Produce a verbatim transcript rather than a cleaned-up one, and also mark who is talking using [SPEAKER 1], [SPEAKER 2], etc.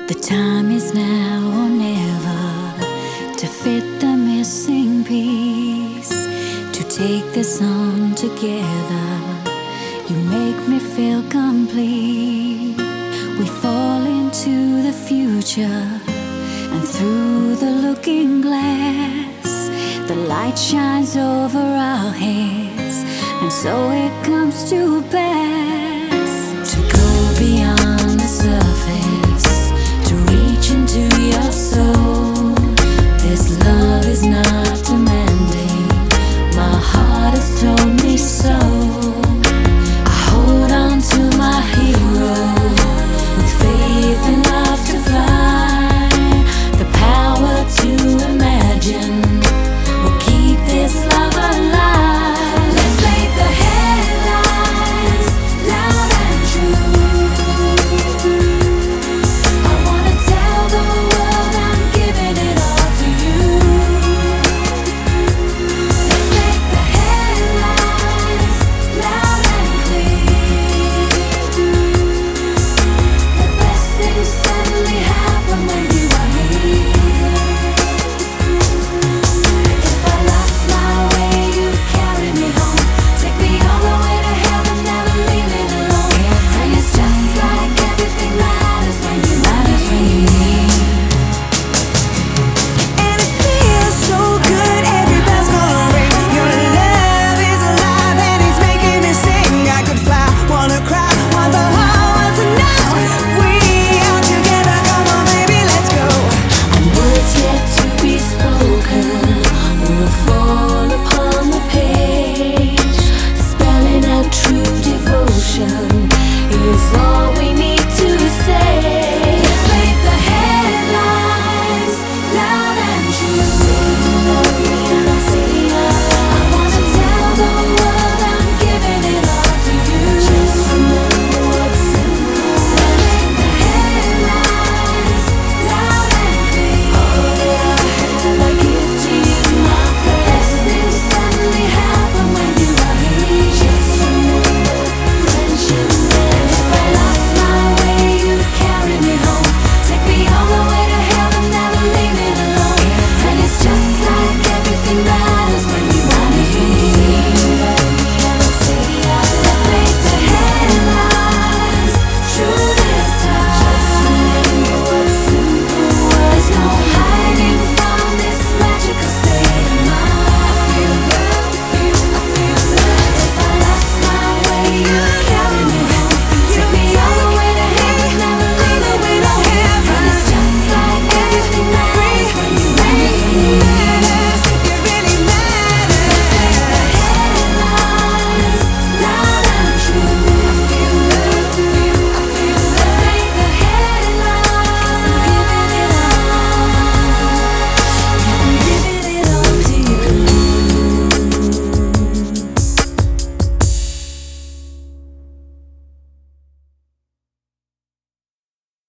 [SPEAKER 1] The time is now or never to fit the missing piece, to take this on together. You make me feel complete. We fall into the future, and through the looking glass, the light shines over our heads, and so it comes to pass.